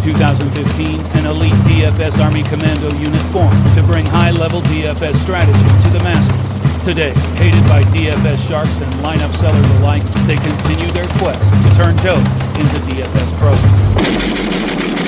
2015, an elite DFS Army Commando unit formed to bring high-level DFS strategy to the masses. Today, hated by DFS sharks and lineup sellers alike, they continue their quest to turn Joe into DFS pros.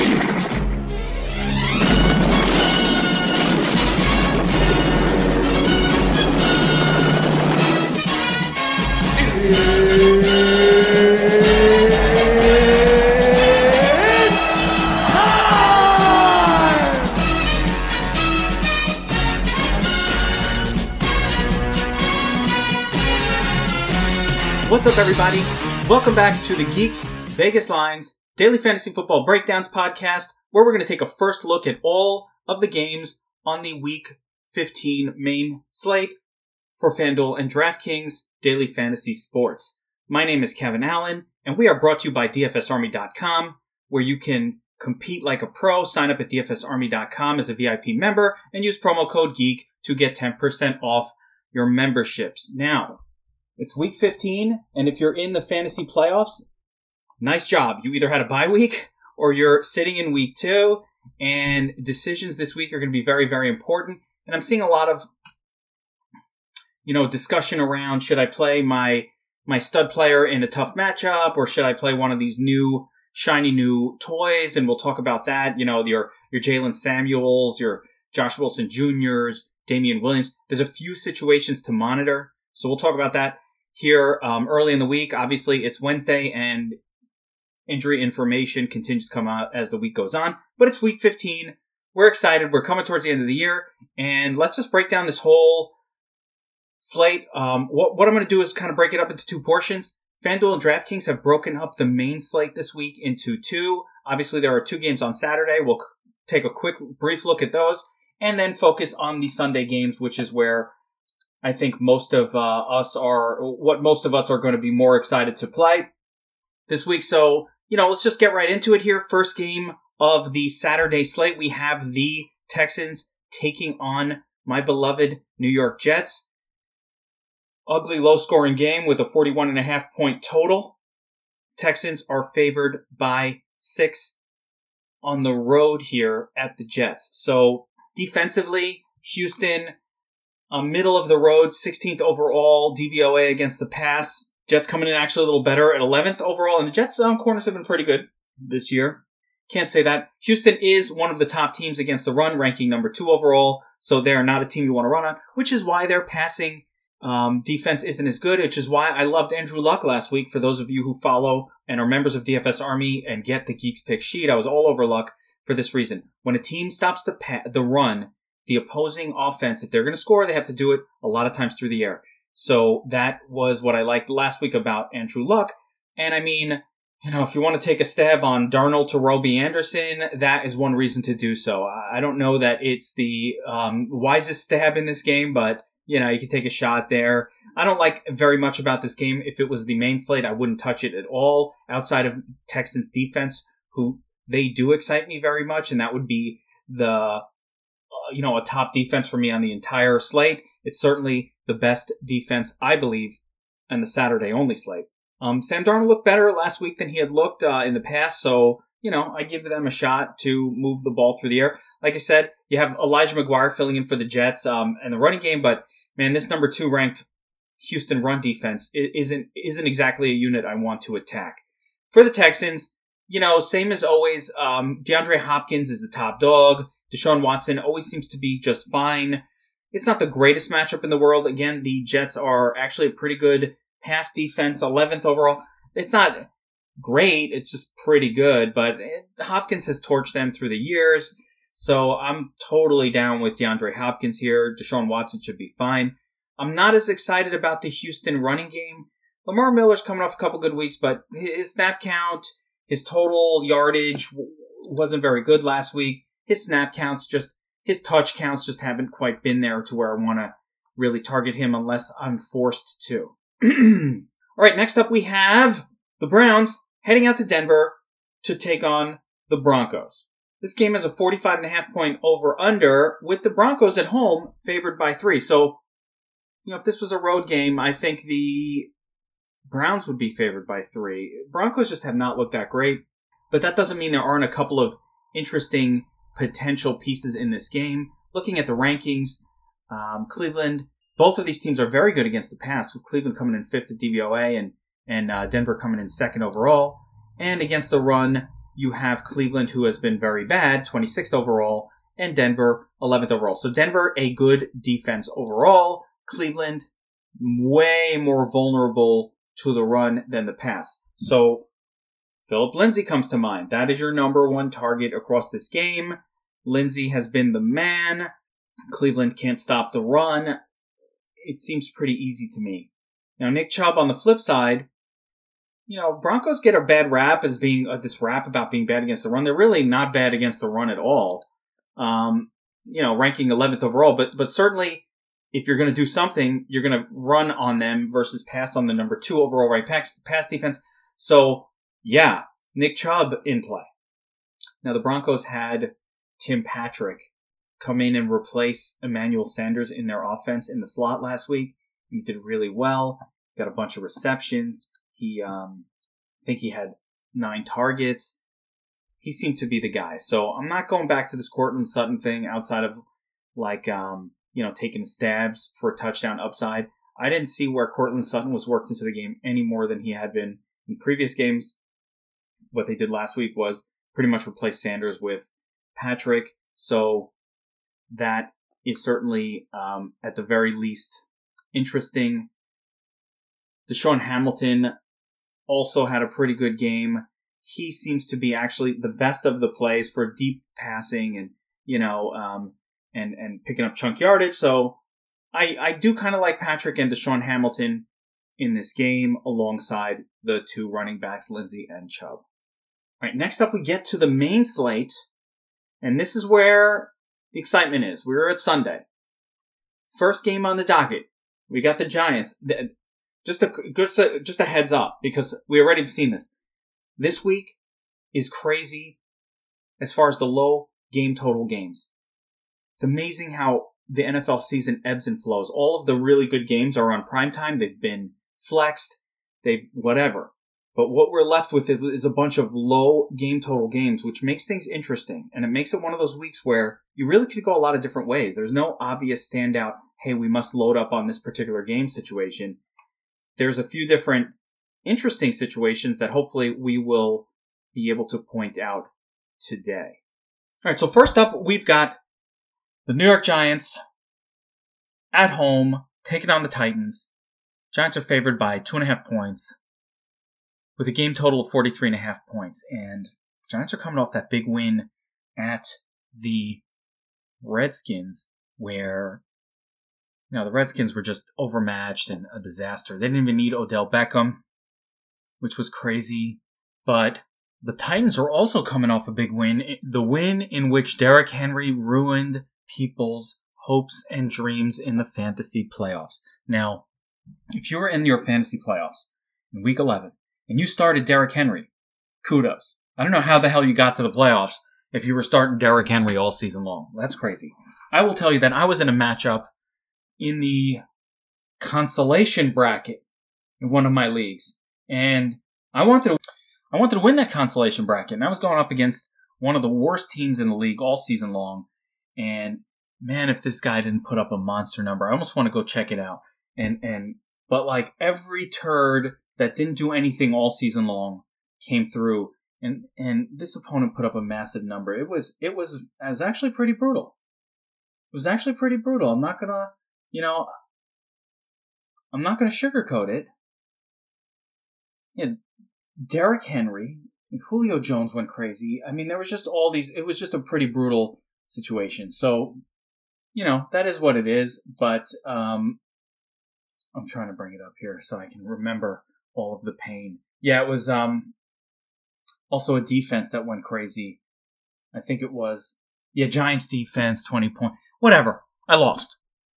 What's up, everybody? Welcome back to the Geeks Vegas Lines Daily Fantasy Football Breakdowns podcast, where we're going to take a first look at all of the games on the Week 15 main slate for FanDuel and DraftKings Daily Fantasy Sports. My name is Kevin Allen, and we are brought to you by DFSArmy.com, where you can compete like a pro. Sign up at DFSArmy.com as a VIP member and use promo code GEEK to get 10% off your memberships. Now, it's Week 15, and if you're in the fantasy playoffs, nice job. You either had a bye week or you're sitting in Week 2, and decisions this week are going to be very, very important. And I'm seeing a lot of, discussion around, should I play my stud player in a tough matchup, or should I play one of these new, shiny new toys? And we'll talk about that. Your Jalen Samuels, your Josh Wilson Jr.'s, Damian Williams. There's a few situations to monitor, so we'll talk about that here early in the week. Obviously, it's Wednesday, and injury information continues to come out as the week goes on. But it's Week 15. We're excited. We're coming towards the end of the year, and let's just break down this whole slate. What I'm going to do is kind of break it up into two portions. FanDuel and DraftKings have broken up the main slate this week into two. Obviously, there are two games on Saturday. We'll take a brief look at those, and then focus on the Sunday games, which is where I think most of us are going to be more excited to play this week. So, let's just get right into it here. First game of the Saturday slate, we have the Texans taking on my beloved New York Jets. Ugly, low-scoring game with a 41.5 point total. Texans are favored by 6 on the road here at the Jets. So, defensively, Houston, middle of the road, 16th overall DVOA against the pass. Jets coming in actually a little better at 11th overall, and the Jets' corners have been pretty good this year. Can't say that. Houston is one of the top teams against the run, ranking number 2 overall, so they're not a team you want to run on, which is why their passing defense isn't as good, which is why I loved Andrew Luck last week. For those of you who follow and are members of DFS Army and get the Geeks Pick sheet, I was all over Luck for this reason. When a team stops the run, the opposing offense, if they're going to score, they have to do it a lot of times through the air. So that was what I liked last week about Andrew Luck. And I mean, if you want to take a stab on Darnold to Robbie Anderson, that is one reason to do so. I don't know that it's the wisest stab in this game, but, you can take a shot there. I don't like very much about this game. If it was the main slate, I wouldn't touch it at all outside of Texans defense, who they do excite me very much, and that would be a top defense for me on the entire slate. It's certainly the best defense, I believe, on the Saturday-only slate. Sam Darnold looked better last week than he had looked in the past, so, I give them a shot to move the ball through the air. Like I said, you have Elijah McGuire filling in for the Jets and the running game, but, man, this number 2 ranked Houston run defense isn't exactly a unit I want to attack. For the Texans, same as always, DeAndre Hopkins is the top dog. Deshaun Watson always seems to be just fine. It's not the greatest matchup in the world. Again, the Jets are actually a pretty good pass defense, 11th overall. It's not great. It's just pretty good. But Hopkins has torched them through the years. So I'm totally down with DeAndre Hopkins here. Deshaun Watson should be fine. I'm not as excited about the Houston running game. Lamar Miller's coming off a couple good weeks, but his snap count, his total yardage wasn't very good last week. His snap counts, his touch counts just haven't quite been there to where I want to really target him unless I'm forced to. All right, next up we have the Browns heading out to Denver to take on the Broncos. This game has a 45.5 point over-under with the Broncos at home favored by 3. So, if this was a road game, I think the Browns would be favored by 3. Broncos just have not looked that great, but that doesn't mean there aren't a couple of interesting potential pieces in this game. Looking at the rankings, Cleveland, both of these teams are very good against the pass, with Cleveland coming in 5th at DVOA and Denver coming in 2nd overall. And against the run, you have Cleveland, who has been very bad, 26th overall, and Denver, 11th overall. So Denver, a good defense overall. Cleveland, way more vulnerable to the run than the pass. So Philip Lindsay comes to mind. That is your number one target across this game. Lindsay has been the man. Cleveland can't stop the run. It seems pretty easy to me. Now, Nick Chubb on the flip side, Broncos get a bad rap as being this rap about being bad against the run. They're really not bad against the run at all. Ranking 11th overall, but certainly if you're going to do something, you're going to run on them versus pass on the number 2 overall right pass defense. So, yeah, Nick Chubb in play. Now, the Broncos had Tim Patrick come in and replace Emmanuel Sanders in their offense in the slot last week. He did really well. Got a bunch of receptions. I think he had 9 targets. He seemed to be the guy. So I'm not going back to this Courtland Sutton thing outside of taking stabs for a touchdown upside. I didn't see where Courtland Sutton was worked into the game any more than he had been in previous games. What they did last week was pretty much replace Sanders with Patrick. So that is certainly, at the very least, interesting. Deshaun Hamilton also had a pretty good game. He seems to be actually the best of the plays for deep passing and picking up chunk yardage. So I do kind of like Patrick and Deshaun Hamilton in this game alongside the 2 running backs, Lindsay and Chubb. All right, next up we get to the main slate, and this is where the excitement is. We're at Sunday. First game on the docket. We got the Giants. Just a heads up, because we already have seen this. This week is crazy as far as the low game total games. It's amazing how the NFL season ebbs and flows. All of the really good games are on primetime. They've been flexed. Whatever. But what we're left with is a bunch of low game total games, which makes things interesting. And it makes it one of those weeks where you really could go a lot of different ways. There's no obvious standout, hey, we must load up on this particular game situation. There's a few different interesting situations that hopefully we will be able to point out today. All right, so first up, we've got the New York Giants at home, taking on the Titans. Giants are favored by 2.5 points with a game total of 43.5 points. And Giants are coming off that big win at the Redskins where the Redskins were just overmatched and a disaster. They didn't even need Odell Beckham, which was crazy. But the Titans are also coming off a big win. The win in which Derrick Henry ruined people's hopes and dreams in the fantasy playoffs. Now, if you were in your fantasy playoffs in Week 11 and you started Derrick Henry, kudos. I don't know how the hell you got to the playoffs if you were starting Derrick Henry all season long. That's crazy. I will tell you that I was in a matchup in the consolation bracket in one of my leagues, and I wanted to win that consolation bracket, and I was going up against one of the worst teams in the league all season long. And man, if this guy didn't put up a monster number, I almost want to go check it out. But like every turd that didn't do anything all season long came through, and this opponent put up a massive number. It was actually pretty brutal. It was actually pretty brutal. I'm not gonna sugarcoat it. Yeah, Derrick Henry and Julio Jones went crazy. I mean, there was just all these. It was just a pretty brutal situation. So, that is what it is. But I'm trying to bring it up here so I can remember all of the pain. Yeah, it was also a defense that went crazy. I think it was Giants defense, 20 points. Whatever. I lost.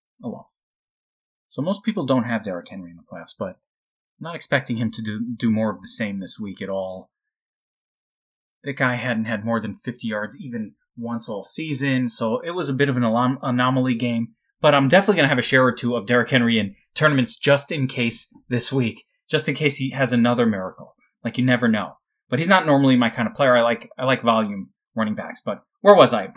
So most people don't have Derrick Henry in the playoffs, but I'm not expecting him to do more of the same this week at all. That guy hadn't had more than 50 yards even once all season, so it was a bit of an anomaly game. But I'm definitely going to have a share or two of Derrick Henry in tournaments just in case this week, just in case he has another miracle. Like, you never know. But he's not normally my kind of player. I like volume running backs. But where was I?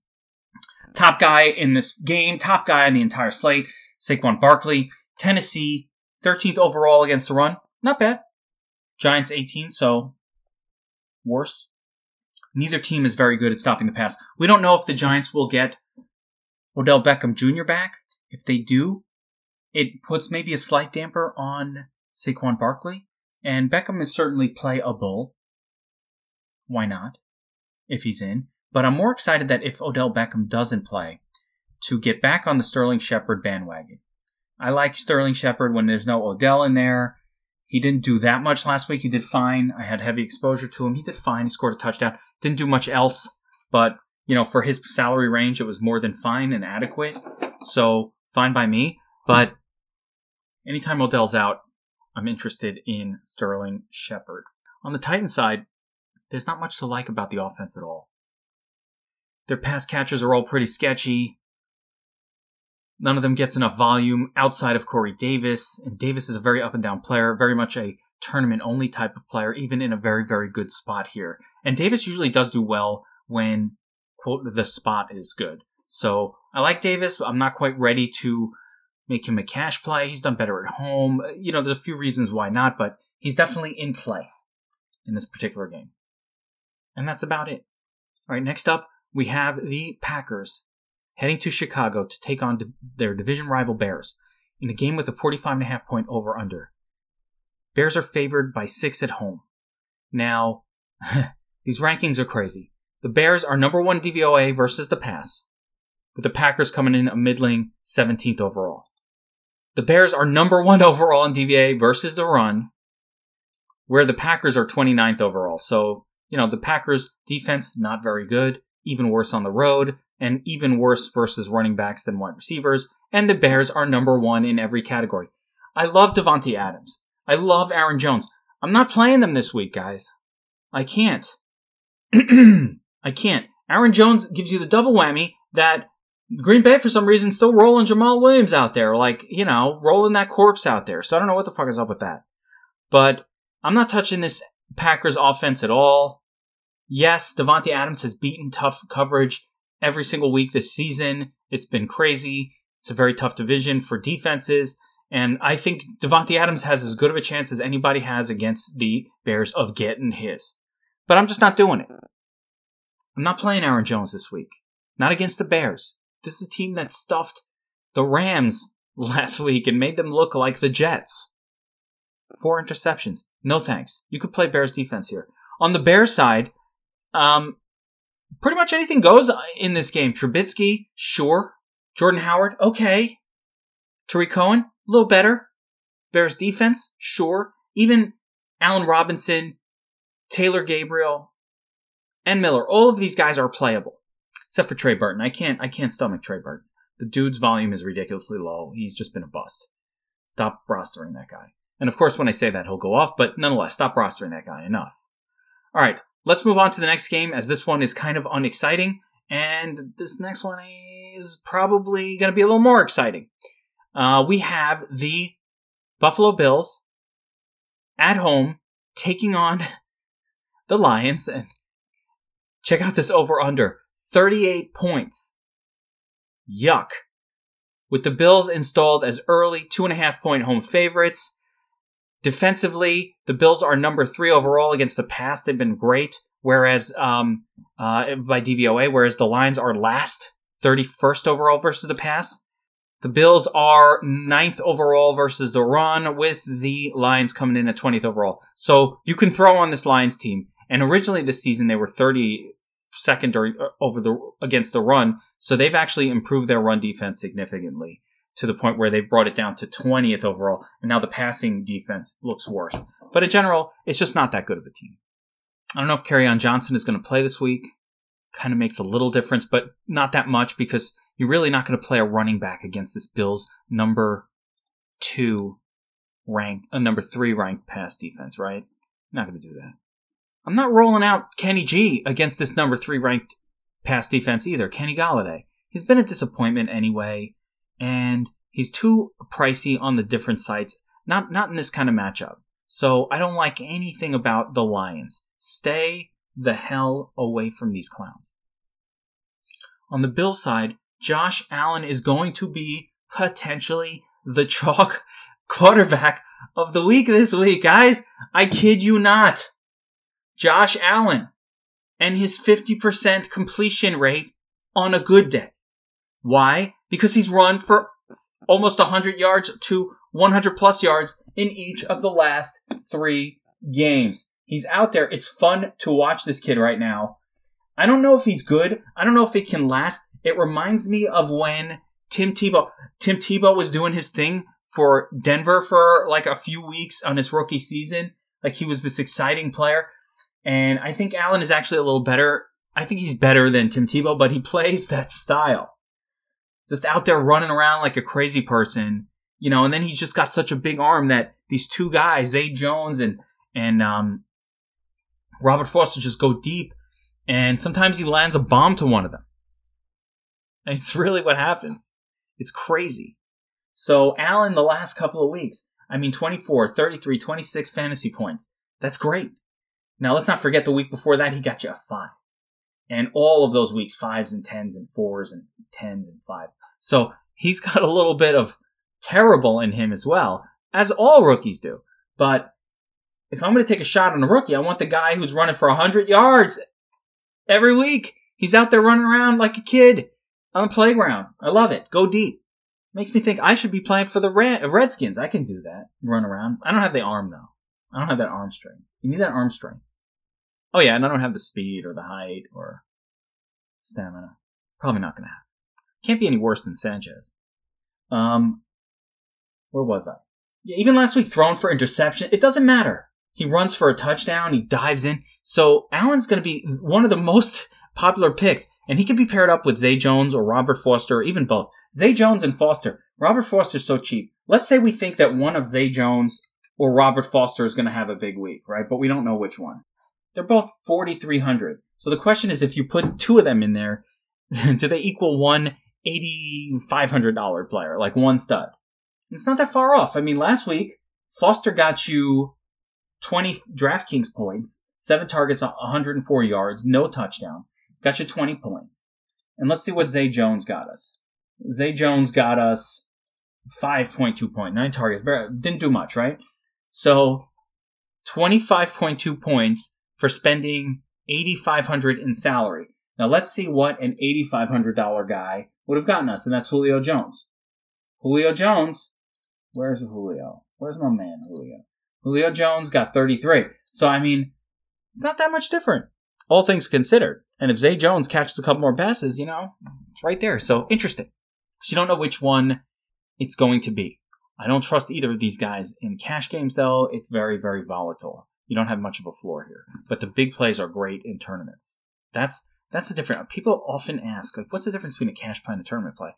Top guy in this game, top guy on the entire slate, Saquon Barkley. Tennessee, 13th overall against the run. Not bad. Giants, 18th, so worse. Neither team is very good at stopping the pass. We don't know if the Giants will get Odell Beckham Jr. back. If they do, it puts maybe a slight damper on Saquon Barkley. And Beckham is certainly playable. Why not? If he's in. But I'm more excited that if Odell Beckham doesn't play, to get back on the Sterling Shepard bandwagon. I like Sterling Shepard when there's no Odell in there. He didn't do that much last week. He did fine. I had heavy exposure to him. He did fine. He scored a touchdown. Didn't do much else. But, for his salary range, it was more than fine and adequate. So, fine by me. But anytime Odell's out, I'm interested in Sterling Shepard. On the Titans side, there's not much to like about the offense at all. Their pass catchers are all pretty sketchy. None of them gets enough volume outside of Corey Davis. And Davis is a very up-and-down player, very much a tournament-only type of player, even in a very, very good spot here. And Davis usually does do well when, quote, the spot is good. So I like Davis, but I'm not quite ready to make him a cash play. He's done better at home. There's a few reasons why not, but he's definitely in play in this particular game. And that's about it. All right, next up, we have the Packers heading to Chicago to take on their division rival Bears in a game with a 45.5 point over-under. Bears are favored by 6 at home. Now, these rankings are crazy. The Bears are number 1 DVOA versus the pass, with the Packers coming in a middling 17th overall. The Bears are number 1 overall in DVOA versus the run, where the Packers are 29th overall. So, the Packers' defense, not very good. Even worse on the road, and even worse versus running backs than wide receivers, and the Bears are number 1 in every category. I love Davante Adams. I love Aaron Jones. I'm not playing them this week, guys. I can't. I can't. Aaron Jones gives you the double whammy that Green Bay, for some reason, still rolling Jamal Williams out there, rolling that corpse out there. So I don't know what the fuck is up with that. But I'm not touching this Packers offense at all. Yes, Davante Adams has beaten tough coverage every single week this season. It's been crazy. It's a very tough division for defenses. And I think Davante Adams has as good of a chance as anybody has against the Bears of getting his. But I'm just not doing it. I'm not playing Aaron Jones this week. Not against the Bears. This is a team that stuffed the Rams last week and made them look like the Jets. 4 interceptions. No thanks. You could play Bears defense here. On the Bears side, pretty much anything goes in this game. Trubisky, sure. Jordan Howard, okay. Tariq Cohen, a little better. Bears defense, sure. Even Allen Robinson, Taylor Gabriel, and Miller. All of these guys are playable. Except for Trey Burton. I can't stomach Trey Burton. The dude's volume is ridiculously low. He's just been a bust. Stop rostering that guy. And of course, when I say that, he'll go off. But nonetheless, stop rostering that guy. Enough. All right. Let's move on to the next game, as this one is kind of unexciting, and this next one is probably going to be a little more exciting. We have the Buffalo Bills at home taking on the Lions, and check out this over-under, 38 points. Yuck. With the Bills installed as early 2.5-point home favorites. Defensively, the Bills are number 3 overall against the pass. They've been great, whereas by DVOA, whereas the Lions are last, 31st overall versus the pass. The Bills are 9th overall versus the run, with the Lions coming in at 20th overall. So you can throw on this Lions team. And originally this season, they were 32nd against the run. So they've actually improved their run defense significantly, to the point where they brought it down to 20th overall, and now the passing defense looks worse. But in general, it's just not that good of a team. I don't know if Kerryon Johnson is going to play this week. Kind of makes a little difference, but not that much, because you're really not going to play a running back against this Bills number 3 ranked pass defense, right? Not going to do that. I'm not rolling out Kenny G against this number 3 ranked pass defense either. Kenny Golladay. He's been a disappointment anyway. And he's too pricey on the different sites. Not in this kind of matchup. So I don't like anything about the Lions. Stay the hell away from these clowns. On the Bills side, Josh Allen is going to be potentially the chalk quarterback of the week this week, guys. I kid you not. Josh Allen and his 50% completion rate on a good day. Why? Because he's run for almost 100 yards to 100 plus yards in each of the last 3 games. He's out there. It's fun to watch this kid right now. I don't know if he's good. I don't know if it can last. It reminds me of when Tim Tebow was doing his thing for Denver for like a few weeks on his rookie season. Like he was this exciting player. And I think Allen is actually a little better. I think he's better than Tim Tebow, but he plays that style. Just out there running around like a crazy person, and then he's just got such a big arm that these 2 guys, Zay Jones and Robert Foster, just go deep. And sometimes he lands a bomb to one of them. And it's really what happens. It's crazy. So Allen, the last couple of weeks, 24, 33, 26 fantasy points. That's great. Now, let's not forget the week before that, he got you a 5. And all of those weeks, 5s and 10s and 4s and 10s and 5. So he's got a little bit of terrible in him as well, as all rookies do. But if I'm going to take a shot on a rookie, I want the guy who's running for 100 yards every week. He's out there running around like a kid on a playground. I love it. Go deep. Makes me think I should be playing for the Redskins. I can do that. Run around. I don't have the arm, though. I don't have that arm strength. You need that arm strength. Oh, yeah, and I don't have the speed or the height or stamina. Probably not going to happen. Can't be any worse than Sanchez. Where was I? Yeah, even last week, thrown for interception. It doesn't matter. He runs for a touchdown. He dives in. So Allen's going to be one of the most popular picks. And he can be paired up with Zay Jones or Robert Foster or even both. Zay Jones and Foster. Robert Foster's so cheap. Let's say we think that one of Zay Jones or Robert Foster is going to have a big week, right? But we don't know which one. They're both 4,300. So the question is, if you put 2 of them in there, do they equal one $8,500 player, like one stud? It's not that far off. Last week, Foster got you 20 DraftKings points, 7 targets, 104 yards, no touchdown. Got you 20 points. And let's see what Zay Jones got us. Zay Jones got us 5.2 points, 9 targets. Didn't do much, right? So 25.2 points for spending $8,500 in salary. Now let's see what an $8,500 guy would have gotten us, and that's Julio Jones. Julio Jones, where's Julio? Where's my man Julio? Julio Jones got 33. So, it's not that much different, all things considered. And if Zay Jones catches a couple more passes, it's right there. So, interesting. So you don't know which one it's going to be. I don't trust either of these guys in cash games, though. It's very, very volatile. You don't have much of a floor here. But the big plays are great in tournaments. That's the difference. People often ask, what's the difference between a cash play and a tournament play?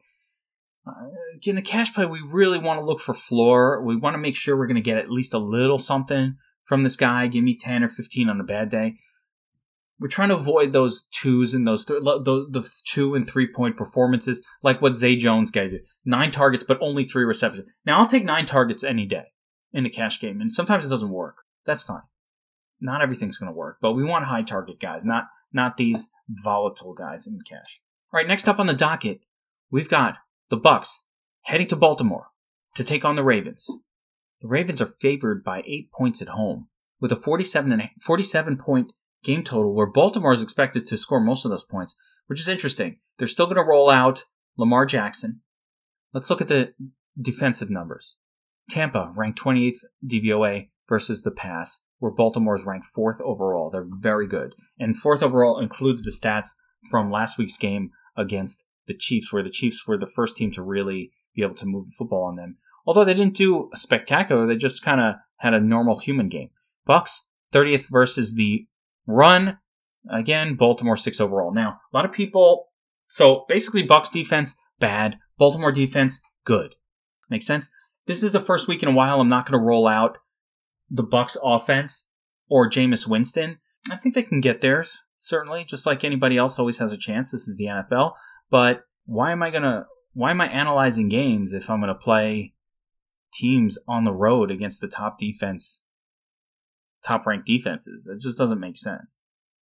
In a cash play, we really want to look for floor. We want to make sure we're going to get at least a little something from this guy. Give me 10 or 15 on a bad day. We're trying to avoid those 2s and those 2 and 3 point performances, like what Zay Jones gave you. 9 targets, but only 3 receptions. Now, I'll take 9 targets any day in a cash game, and sometimes it doesn't work. That's fine. Not everything's going to work, but we want high target guys, not these volatile guys in cash. All right, next up on the docket, we've got the Bucks heading to Baltimore to take on the Ravens. The Ravens are favored by 8 points at home with a 47-point game total where Baltimore is expected to score most of those points, which is interesting. They're still going to roll out Lamar Jackson. Let's look at the defensive numbers. Tampa ranked 28th DVOA versus the pass, where Baltimore is ranked 4th overall. They're very good. And 4th overall includes the stats from last week's game against the Chiefs, where the Chiefs were the first team to really be able to move the football on them. Although they didn't do spectacular, they just kind of had a normal human game. Bucks, 30th versus the run. Again, Baltimore 6th overall. Now, a lot of people... So, basically, Bucks defense, bad. Baltimore defense, good. Makes sense? This is the first week in a while I'm not going to roll out the Bucks offense or Jameis Winston. I think they can get theirs, certainly. Just like anybody else always has a chance. This is the NFL. But why am I analyzing games if I'm going to play teams on the road against the top ranked defenses? It just doesn't make sense.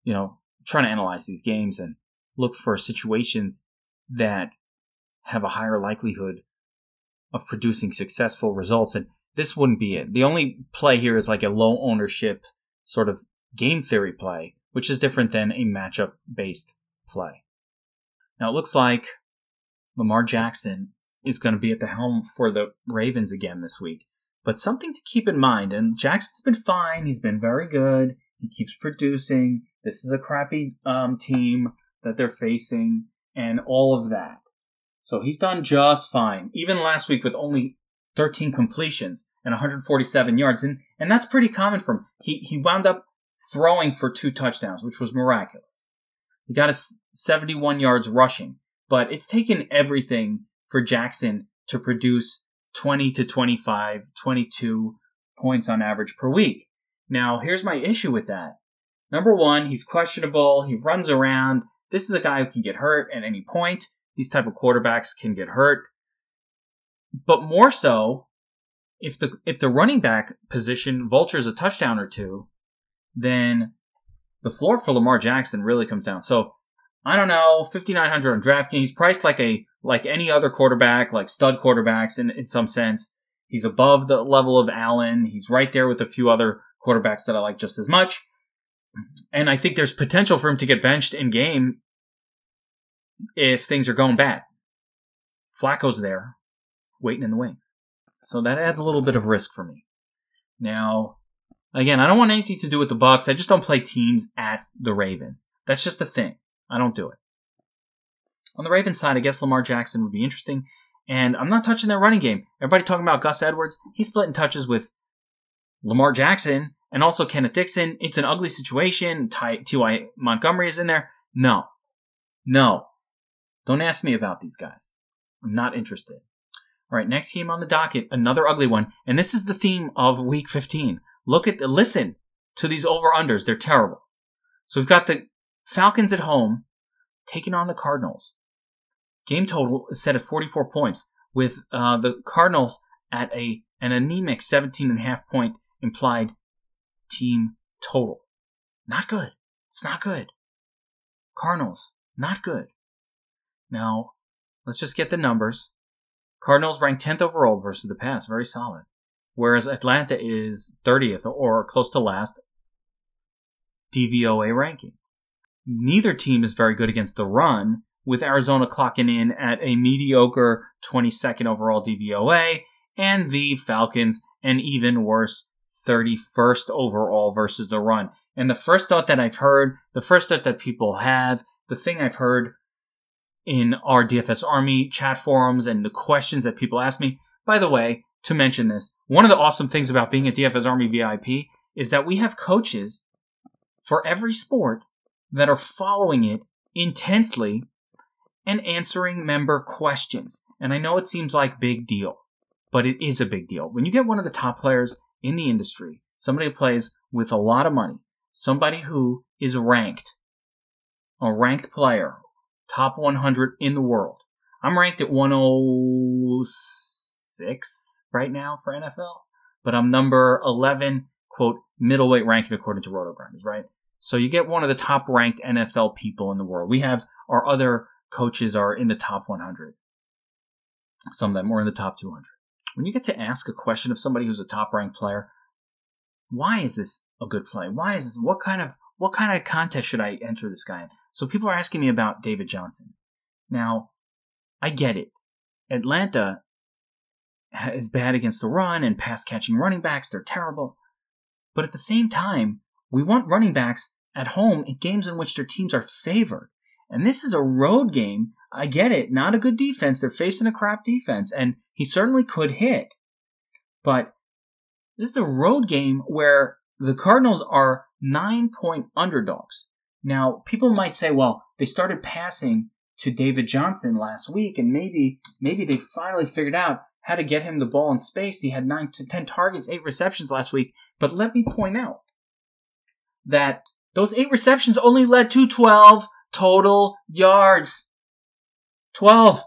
trying to analyze these games and look for situations that have a higher likelihood of producing successful results. And this wouldn't be it. The only play here is like a low ownership sort of game theory play, which is different than a matchup-based play. Now, it looks like Lamar Jackson is going to be at the helm for the Ravens again this week. But something to keep in mind, and Jackson's been fine. He's been very good. He keeps producing. This is a crappy team that they're facing and all of that. So he's done just fine. Even last week with only 13 completions and 147 yards. And that's pretty common for him. He wound up throwing for 2 touchdowns, which was miraculous. He got us 71 yards rushing. But it's taken everything for Jackson to produce 20 to 25, 22 points on average per week. Now, here's my issue with that. Number one, he's questionable. He runs around. This is a guy who can get hurt at any point. These type of quarterbacks can get hurt. But more so, if the running back position vultures a touchdown or two, then the floor for Lamar Jackson really comes down. So, I don't know, 5,900 on DraftKings. He's priced like any other quarterback, like stud quarterbacks in some sense. He's above the level of Allen. He's right there with a few other quarterbacks that I like just as much. And I think there's potential for him to get benched in game if things are going bad. Flacco's there, waiting in the wings. So that adds a little bit of risk for me. Now, again, I don't want anything to do with the Bucs. I just don't play teams at the Ravens. That's just a thing. I don't do it. On the Ravens side, I guess Lamar Jackson would be interesting. And I'm not touching their running game. Everybody talking about Gus Edwards. He's splitting touches with Lamar Jackson and also Kenneth Dixon. It's an ugly situation. T.Y. Montgomery is in there. No. Don't ask me about these guys. I'm not interested. All right, next game on the docket, another ugly one. And this is the theme of Week 15. Listen to these over-unders. They're terrible. So we've got the Falcons at home taking on the Cardinals. Game total is set at 44 points, with the Cardinals at an anemic 17.5 point implied team total. Not good. It's not good. Cardinals, not good. Now, let's just get the numbers. Cardinals ranked 10th overall versus the pass, very solid. Whereas Atlanta is 30th or close to last DVOA ranking. Neither team is very good against the run, with Arizona clocking in at a mediocre 22nd overall DVOA, and the Falcons an even worse 31st overall versus the run. And the first thought that I've heard, the first thought that people have, the thing I've heard in our DFS Army chat forums and the questions that people ask me, by the way, to mention this, one of the awesome things about being a DFS Army VIP is that we have coaches for every sport that are following it intensely and answering member questions. And I know it seems like big deal, but it is a big deal. When you get one of the top players in the industry, somebody who plays with a lot of money, somebody who is ranked, a ranked player, top 100 in the world. I'm ranked at 106 right now for NFL, but I'm number 11, quote, middleweight ranking according to RotoGrinders, right? So you get one of the top-ranked NFL people in the world. We have our other coaches are in the top 100. Some of them are in the top 200. When you get to ask a question of somebody who's a top-ranked player, why is this a good play? Why is this? What kind of contest should I enter this guy in? So people are asking me about David Johnson. Now, I get it. Atlanta is bad against the run and pass-catching running backs. They're terrible. But at the same time, we want running backs at home in games in which their teams are favored. And this is a road game. I get it. Not a good defense. They're facing a crap defense. And he certainly could hit. But this is a road game where the Cardinals are 9-point underdogs. Now, people might say, well, they started passing to David Johnson last week, and maybe they finally figured out how to get him the ball in space. He had 9 to 10 targets, 8 receptions last week. But let me point out that those 8 receptions only led to 12 total yards. 12.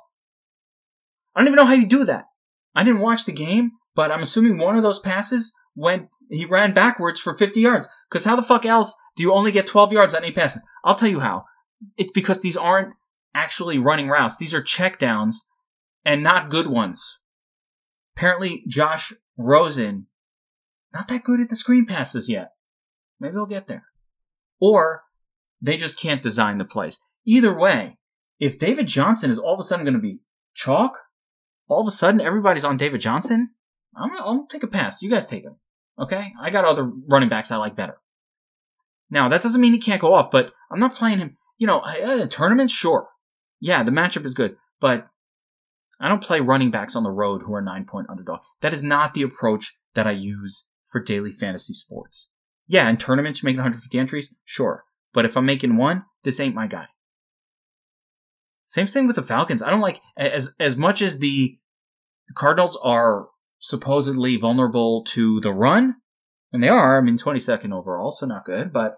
I don't even know how you do that. I didn't watch the game, but I'm assuming one of those passes went He ran backwards for 50 yards. Because how the fuck else do you only get 12 yards on 8 passes? I'll tell you how. It's because these aren't actually running routes. These are checkdowns and not good ones. Apparently, Josh Rosen, not that good at the screen passes yet. Maybe he'll get there. Or they just can't design the plays. Either way, if David Johnson is all of a sudden going to be chalk, all of a sudden everybody's on David Johnson, I'll take a pass. You guys take him. Okay? I got other running backs I like better. Now, that doesn't mean he can't go off, but I'm not playing him. Tournaments, sure. Yeah, the matchup is good, but I don't play running backs on the road who are 9-point underdogs. That is not the approach that I use for daily fantasy sports. Yeah, in tournaments, making 150 entries, sure. But if I'm making one, this ain't my guy. Same thing with the Falcons. I don't like, as much as the Cardinals are supposedly vulnerable to the run, and they are, 22nd overall, so not good, but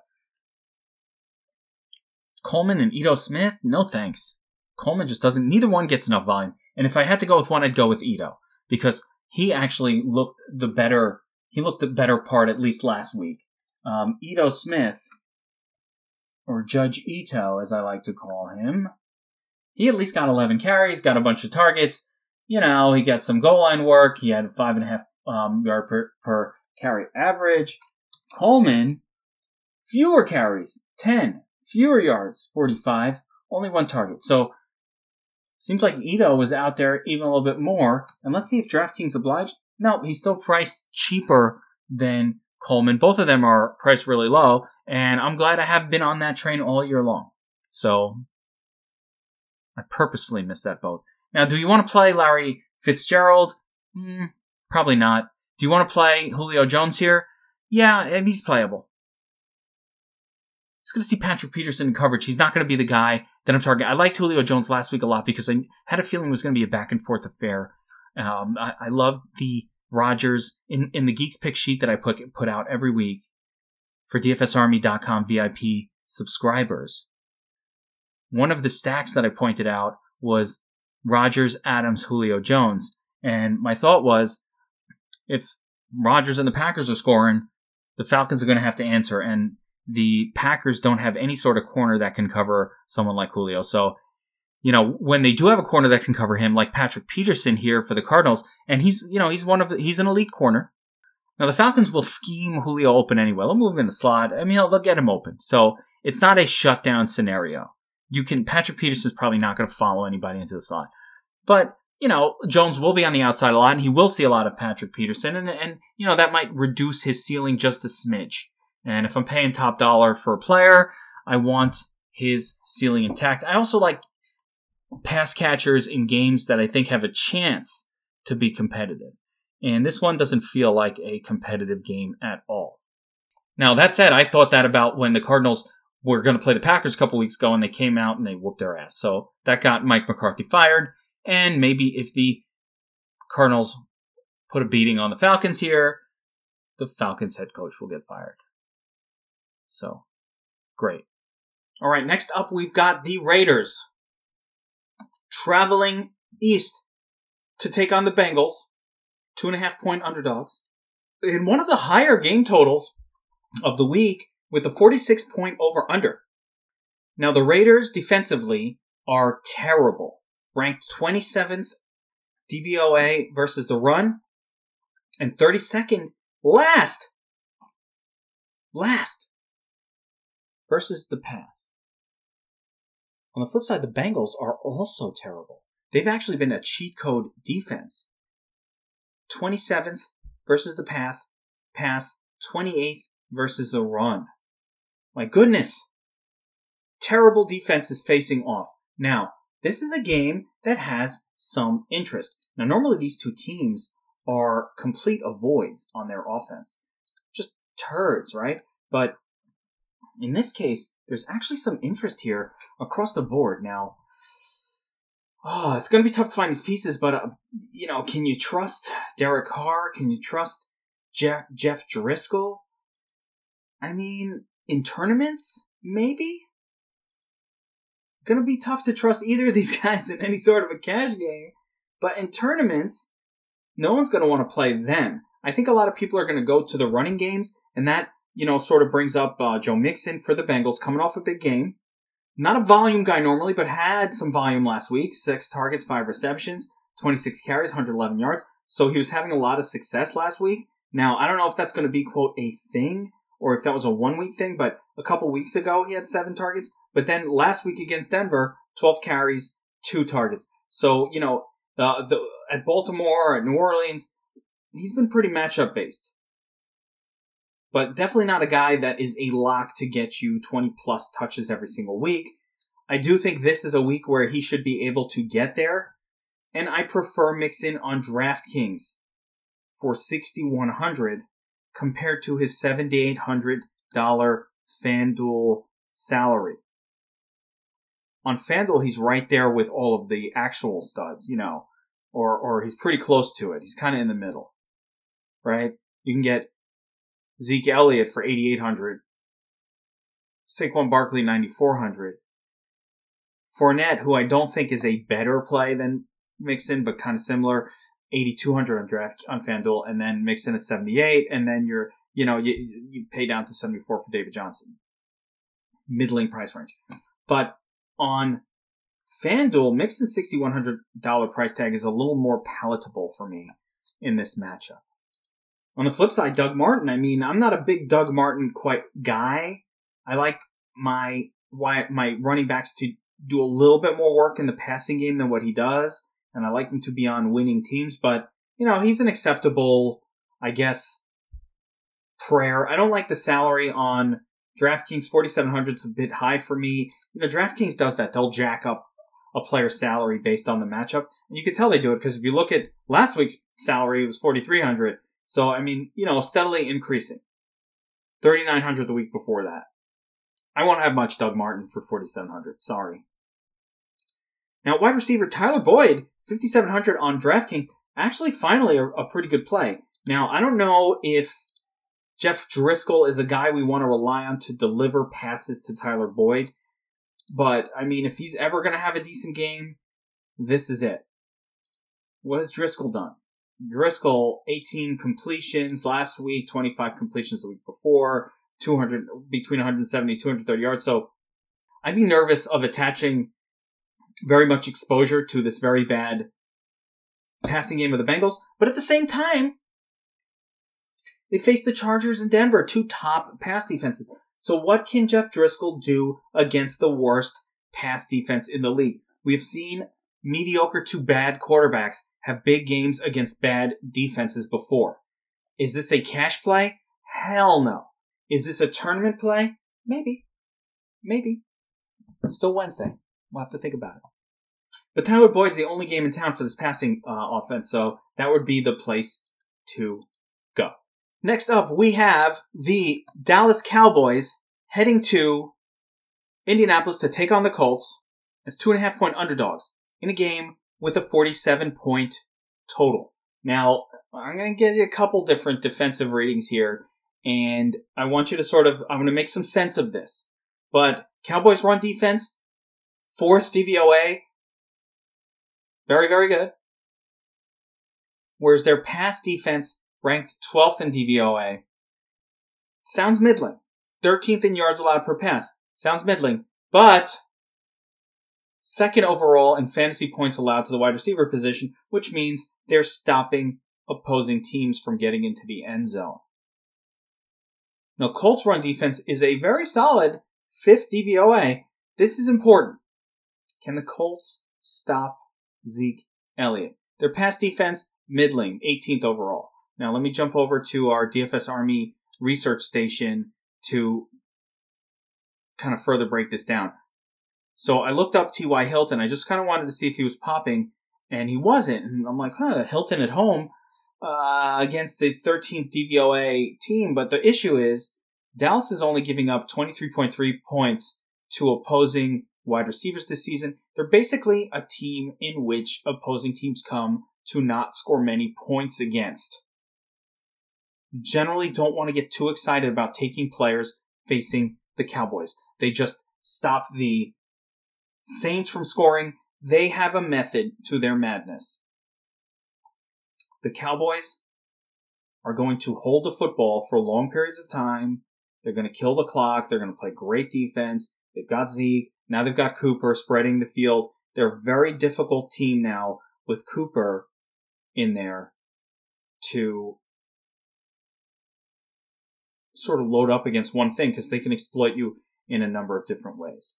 Coleman and Ito Smith, no thanks. Coleman just doesn't, neither one gets enough volume. And if I had to go with one, I'd go with Ito, because he actually looked the better part, at least last week. Ito Smith, or Judge Ito, as I like to call him, he at least got 11 carries, got a bunch of targets. He got some goal line work. He had 5.5 yard per carry average. Coleman, fewer carries, 10. Fewer yards, 45. Only one target. So, seems like Ito was out there even a little bit more. And let's see if DraftKings obliged. No, he's still priced cheaper than Coleman. Both of them are priced really low. And I'm glad I have been on that train all year long. So, I purposefully missed that boat. Now, do you want to play Larry Fitzgerald? Probably not. Do you want to play Julio Jones here? Yeah, he's playable. He's going to see Patrick Peterson in coverage. He's not going to be the guy that I'm targeting. I liked Julio Jones last week a lot because I had a feeling it was going to be a back-and-forth affair. I love the Rodgers in the Geeks Pick sheet that I put out every week for DFSArmy.com VIP subscribers. One of the stacks that I pointed out was Rodgers, Adams, Julio Jones. And my thought was, if Rodgers and the Packers are scoring, the Falcons are going to have to answer. And the Packers don't have any sort of corner that can cover someone like Julio. So, when they do have a corner that can cover him, like Patrick Peterson here for the Cardinals, and he's an elite corner. Now, the Falcons will scheme Julio open anyway. They'll move him in the slot. They'll get him open. So, it's not a shutdown scenario. Patrick Peterson's probably not going to follow anybody into the slot. But, Jones will be on the outside a lot, and he will see a lot of Patrick Peterson, and that might reduce his ceiling just a smidge. And if I'm paying top dollar for a player, I want his ceiling intact. I also like pass catchers in games that I think have a chance to be competitive. And this one doesn't feel like a competitive game at all. Now, that said, I thought that about when the Cardinals were going to play the Packers a couple weeks ago, and they came out and they whooped their ass. So that got Mike McCarthy fired. And maybe if the Cardinals put a beating on the Falcons here, the Falcons head coach will get fired. So, great. All right, next up we've got the Raiders traveling east to take on the Bengals, 2.5-point underdogs, in one of the higher game totals of the week with a 46-point over-under. Now, the Raiders defensively are terrible, ranked 27th DVOA versus the run, and 32nd last versus the pass. On the flip side, the Bengals are also terrible. They've actually been a cheat code defense. 27th versus the pass, 28th versus the run. My goodness. Terrible defenses facing off. Now, this is a game that has some interest. Now, normally these two teams are complete avoids on their offense. Just turds, right? But in this case, there's actually some interest here across the board. Now, it's going to be tough to find these pieces, but, can you trust Derek Carr? Can you trust Jeff Driscoll? In tournaments, maybe? Going to be tough to trust either of these guys in any sort of a cash game. But in tournaments, no one's going to want to play them. I think a lot of people are going to go to the running games, and that, sort of brings up Joe Mixon for the Bengals coming off a big game. Not a volume guy normally, but had some volume last week. 6 targets, 5 receptions, 26 carries, 111 yards. So he was having a lot of success last week. Now, I don't know if that's going to be, quote, a thing, or if that was a 1-week thing, but a couple weeks ago he had 7 targets. But then last week against Denver, 12 carries, 2 targets. So, at Baltimore, at New Orleans, he's been pretty matchup based. But definitely not a guy that is a lock to get you 20 plus touches every single week. I do think this is a week where he should be able to get there. And I prefer Mixon on DraftKings for $6,100 compared to his $7,800 FanDuel salary. On FanDuel, he's right there with all of the actual studs, or he's pretty close to it. He's kind of in the middle, right? You can get Zeke Elliott for $8,800, Saquon Barkley $9,400, Fournette, who I don't think is a better play than Mixon, but kind of similar, $8,200 on FanDuel, and then Mixon at $78, and then you pay down to $74 for David Johnson, middling price range. But on FanDuel, Mixon's $6,100 price tag is a little more palatable for me in this matchup. On the flip side, Doug Martin. I'm not a big Doug Martin guy. I like my running backs to do a little bit more work in the passing game than what he does, and I like him to be on winning teams. But he's an acceptable, I guess, prayer. I don't like the salary on DraftKings. $4,700 is a bit high for me. DraftKings does that. They'll jack up a player's salary based on the matchup, and you can tell they do it because if you look at last week's salary, it was $4,300. So, steadily increasing. $3,900 the week before that. I won't have much Doug Martin for $4,700. Sorry. Now, wide receiver Tyler Boyd, $5,700 on DraftKings. Actually, finally, a pretty good play. Now, I don't know if Jeff Driscoll is a guy we want to rely on to deliver passes to Tyler Boyd. But, if he's ever going to have a decent game, this is it. What has Driscoll done? Driscoll, 18 completions last week, 25 completions the week before, between 170 and 230 yards. So I'd be nervous of attaching very much exposure to this very bad passing game of the Bengals. But at the same time, they face the Chargers and Denver, 2 top pass defenses. So what can Jeff Driscoll do against the worst pass defense in the league? We have seen mediocre to bad quarterbacks have big games against bad defenses before. Is this a cash play? Hell no. Is this a tournament play? Maybe. It's still Wednesday. We'll have to think about it. But Tyler Boyd's the only game in town for this passing offense, so that would be the place to go. Next up, we have the Dallas Cowboys heading to Indianapolis to take on the Colts as 2.5-point underdogs in a game with a 47-point total. Now, I'm going to give you a couple different defensive ratings here, and I want you to I'm going to make some sense of this. But Cowboys run defense, 4th DVOA, very, very good. Whereas their pass defense ranked 12th in DVOA, sounds middling. 13th in yards allowed per pass, sounds middling. But 2nd overall in fantasy points allowed to the wide receiver position, which means they're stopping opposing teams from getting into the end zone. Now, Colts run defense is a very solid 5th DVOA. This is important. Can the Colts stop Zeke Elliott? Their pass defense, middling, 18th overall. Now, let me jump over to our DFS Army research station to kind of further break this down. So I looked up T.Y. Hilton. I just kind of wanted to see if he was popping, and he wasn't. And I'm like, Hilton at home against the 13th DVOA team. But the issue is Dallas is only giving up 23.3 points to opposing wide receivers this season. They're basically a team in which opposing teams come to not score many points against. Generally don't want to get too excited about taking players facing the Cowboys. They just stop the Saints from scoring. They have a method to their madness. The Cowboys are going to hold the football for long periods of time. They're going to kill the clock. They're going to play great defense. They've got Zeke. Now they've got Cooper spreading the field. They're a very difficult team now with Cooper in there to sort of load up against one thing because they can exploit you in a number of different ways.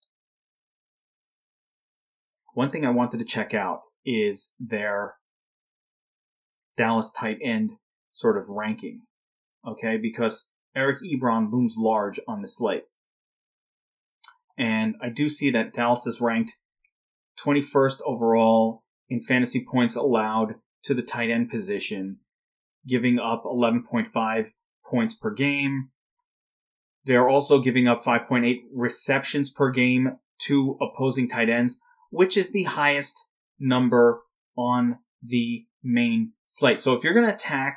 One thing I wanted to check out is their Dallas tight end sort of ranking, okay? Because Eric Ebron looms large on the slate. And I do see that Dallas is ranked 21st overall in fantasy points allowed to the tight end position, giving up 11.5 points per game. They're also giving up 5.8 receptions per game to opposing tight ends, which is the highest number on the main slate. So if you're going to attack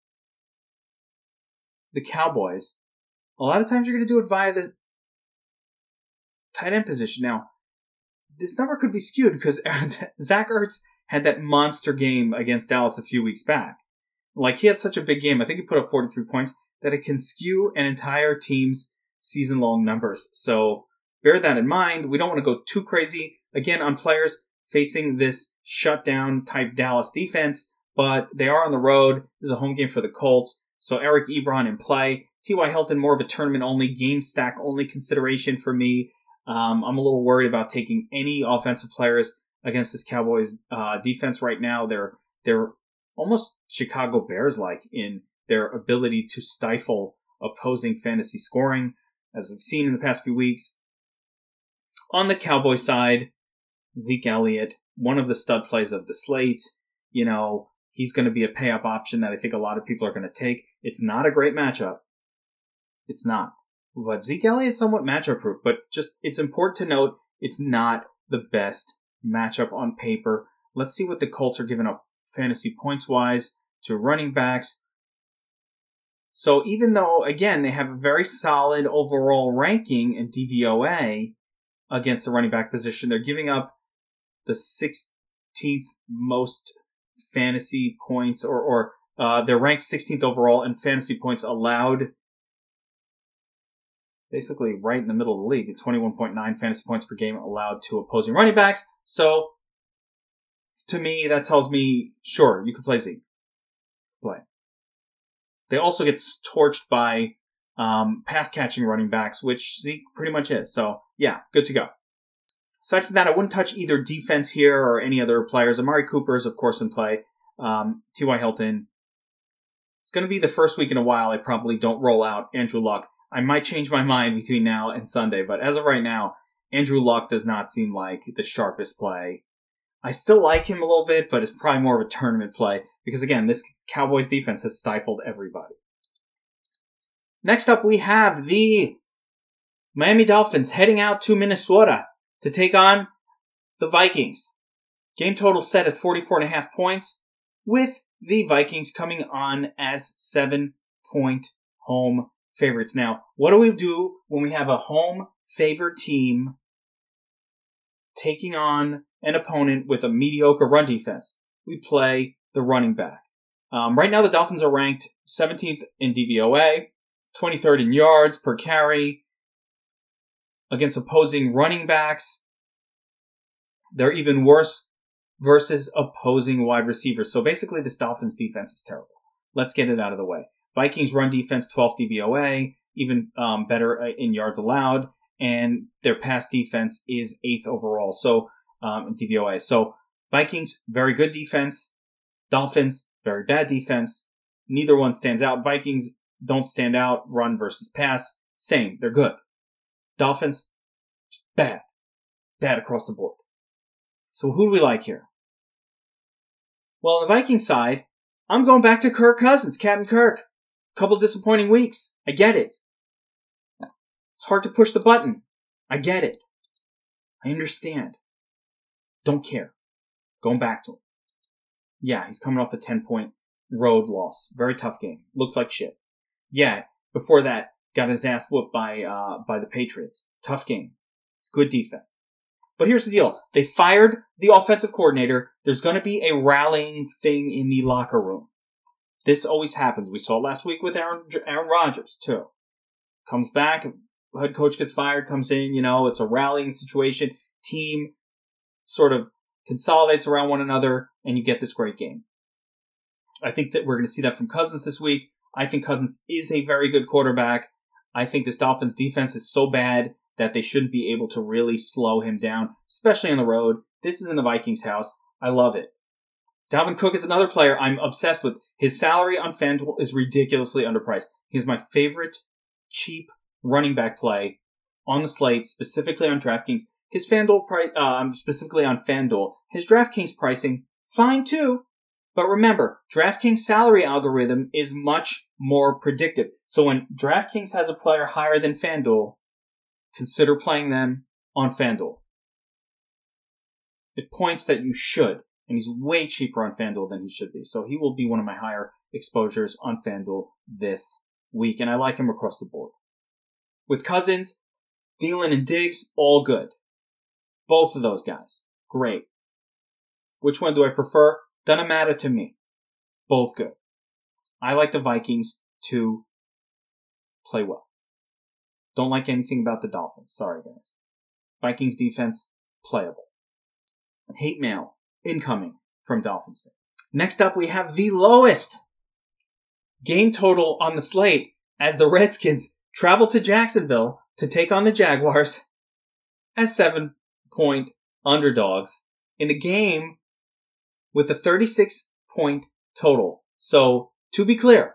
the Cowboys, a lot of times you're going to do it via the tight end position. Now, this number could be skewed because Zach Ertz had that monster game against Dallas a few weeks back. Like, he had such a big game. I think he put up 43 points that it can skew an entire team's season-long numbers. So bear that in mind. We don't want to go too crazy, again, on players facing this shutdown type Dallas defense, but they are on the road. This is a home game for the Colts. So Eric Ebron in play. T.Y. Hilton, more of a tournament-only, game stack-only consideration for me. I'm a little worried about taking any offensive players against this Cowboys defense right now. They're almost Chicago Bears-like in their ability to stifle opposing fantasy scoring, as we've seen in the past few weeks. On the Cowboys side, Zeke Elliott, one of the stud plays of the slate. You know, he's going to be a pay-up option that I think a lot of people are going to take. It's not a great matchup. It's not. But Zeke Elliott's somewhat matchup-proof, but just it's important to note it's not the best matchup on paper. Let's see what the Colts are giving up fantasy points-wise to running backs. So even though, again, they have a very solid overall ranking in DVOA against the running back position, they're giving up the 16th most fantasy points, or they're ranked 16th overall in fantasy points allowed. Basically right in the middle of the league at 21.9 fantasy points per game allowed to opposing running backs. So, to me, that tells me, sure, you can play Zeke. Play. They also get torched by pass-catching running backs, which Zeke pretty much is. So, yeah, good to go. Aside from that, I wouldn't touch either defense here or any other players. Amari Cooper is, of course, in play. T.Y. Hilton. It's going to be the first week in a while I probably don't roll out Andrew Luck. I might change my mind between now and Sunday, but as of right now, Andrew Luck does not seem like the sharpest play. I still like him a little bit, but it's probably more of a tournament play because, again, this Cowboys defense has stifled everybody. Next up, we have the Miami Dolphins heading out to Minnesota to take on the Vikings. Game total set at 44.5 points, with the Vikings coming on as 7-point home favorites. Now, what do we do when we have a home favored team taking on an opponent with a mediocre run defense? We play the running back. Right now, the Dolphins are ranked 17th in DVOA, 23rd in yards per carry against opposing running backs. They're even worse versus opposing wide receivers. So basically, this Dolphins defense is terrible. Let's get it out of the way. Vikings run defense 12th DVOA, even better in yards allowed, and their pass defense is 8th overall. So in DVOA. So Vikings, very good defense. Dolphins, very bad defense. Neither one stands out. Vikings don't stand out. Run versus pass, same. They're good. Dolphins, bad. Bad across the board. So who do we like here? Well, on the Vikings side, I'm going back to Kirk Cousins, Captain Kirk. Couple disappointing weeks. I get it. It's hard to push the button. I get it. I understand. Don't care. Going back to him. Yeah, he's coming off a 10-point road loss. Very tough game. Looked like shit. Yeah, before that, got his ass whooped by the Patriots. Tough game. Good defense. But here's the deal. They fired the offensive coordinator. There's going to be a rallying thing in the locker room. This always happens. We saw it last week with Aaron Rodgers, too. Comes back, head coach gets fired, comes in, it's a rallying situation. Team sort of consolidates around one another, and you get this great game. I think that we're going to see that from Cousins this week. I think Cousins is a very good quarterback. I think this Dolphins defense is so bad that they shouldn't be able to really slow him down, especially on the road. This is in the Vikings' house. I love it. Dalvin Cook is another player I'm obsessed with. His salary on FanDuel is ridiculously underpriced. He's my favorite cheap running back play on the slate, specifically on DraftKings. His FanDuel specifically on FanDuel. His DraftKings pricing, fine too. But remember, DraftKings salary algorithm is much more predictive. So when DraftKings has a player higher than FanDuel, consider playing them on FanDuel. It points that you should. And he's way cheaper on FanDuel than he should be. So he will be one of my higher exposures on FanDuel this week. And I like him across the board. With Cousins, Thielen, and Diggs, all good. Both of those guys, great. Which one do I prefer? Doesn't matter to me. Both good. I like the Vikings to play well. Don't like anything about the Dolphins. Sorry, guys. Vikings defense, playable. Hate mail incoming from Dolphins. Next up, we have the lowest game total on the slate as the Redskins travel to Jacksonville to take on the Jaguars as 7-point underdogs in a game with a 36-point total. So, to be clear,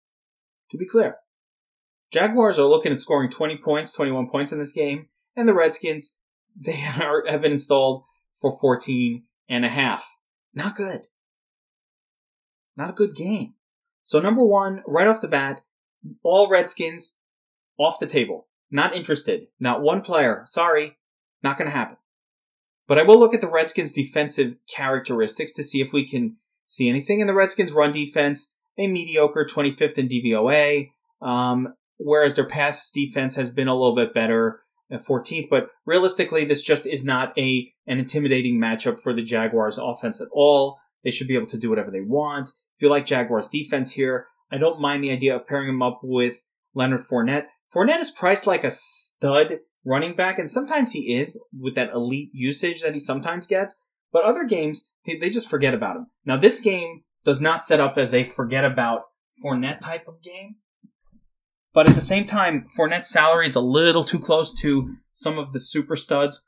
Jaguars are looking at scoring 20 points, 21 points in this game, and the Redskins, have been installed for 14 and a half. Not good. Not a good game. So number one, right off the bat, all Redskins off the table. Not interested. Not one player. Sorry. Not going to happen. But I will look at the Redskins' defensive characteristics to see if we can see anything. In the Redskins' run defense, a mediocre 25th in DVOA, whereas their pass defense has been a little bit better at 14th. But realistically, this just is not an intimidating matchup for the Jaguars' offense at all. They should be able to do whatever they want. If you like Jaguars' defense here, I don't mind the idea of pairing him up with Leonard Fournette. Fournette is priced like a stud running back, and sometimes he is with that elite usage that he sometimes gets. But other games, they just forget about him. Now, this game does not set up as a forget about Fournette type of game. But at the same time, Fournette's salary is a little too close to some of the super studs.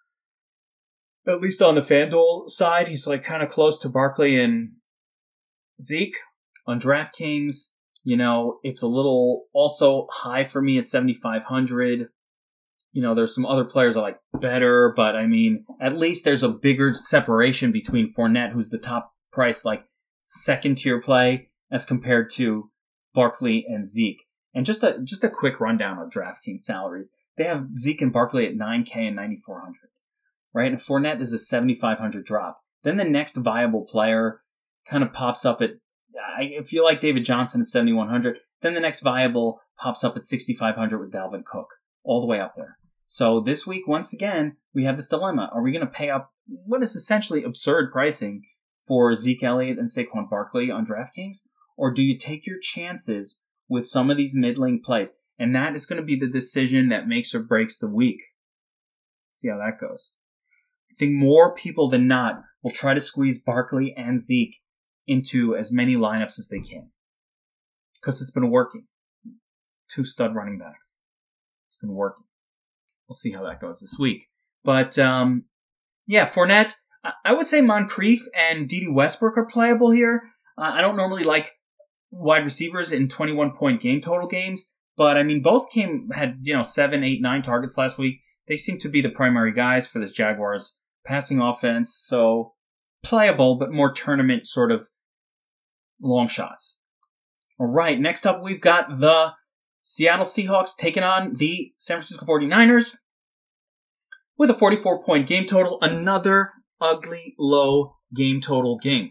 At least on the FanDuel side, he's like kind of close to Barkley and Zeke. On DraftKings, it's a little also high for me at 7,500. There's some other players I like better, but I mean, at least there's a bigger separation between Fournette, who's the top price, like second tier play, as compared to Barkley and Zeke. And just a quick rundown of DraftKings salaries. They have Zeke and Barkley at $9K and $9,400, right? And Fournette is a $7,500 drop. Then the next viable player kind of pops up at, I feel like David Johnson at $7,100. Then the next viable pops up at $6,500 with Dalvin Cook, all the way up there. So this week, once again, we have this dilemma. Are we going to pay up what is essentially absurd pricing for Zeke Elliott and Saquon Barkley on DraftKings? Or do you take your chances with some of these middling plays? And that is going to be the decision that makes or breaks the week. See how that goes. I think more people than not will try to squeeze Barkley and Zeke into as many lineups as they can. Because it's been working. 2 stud running backs. It's been working. We'll see how that goes this week. But, Fournette, I would say Moncrief and Dede Westbrook are playable here. I don't normally like wide receivers in 21-point game total games, but I mean, both had 7, 8, 9 targets last week. They seem to be the primary guys for this Jaguars passing offense, so playable, but more tournament sort of long shots. All right, next up we've got the Seattle Seahawks taking on the San Francisco 49ers with a 44-point game total, another ugly low game total game.